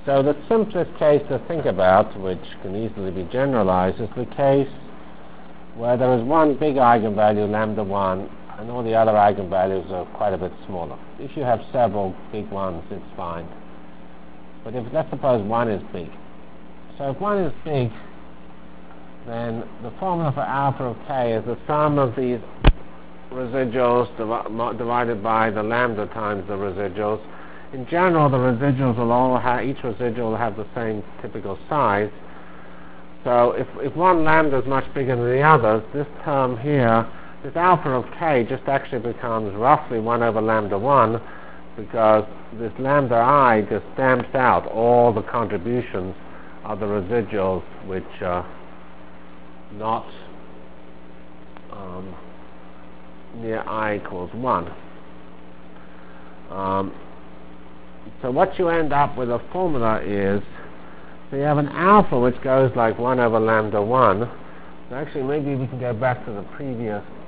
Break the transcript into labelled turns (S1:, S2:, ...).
S1: So the simplest case to think about, which can easily be generalized, is the case where there is one big eigenvalue, lambda 1, and all the other eigenvalues are quite a bit smaller. If you have several big ones, it's fine. But let's suppose 1 is big. So if 1 is big, then the formula for alpha of k is the sum of these residuals divided by the lambda times the residuals. In general, the residuals will all each residual will have the same typical size. So if one lambda is much bigger than the others, this term here, this alpha of k, just actually becomes roughly 1 over lambda 1, because this lambda I just stamps out all the contributions of the residuals which are not near I equals 1. So what you end up with a formula is, so you have an alpha which goes like 1 over lambda 1. So actually maybe we can go back to the previous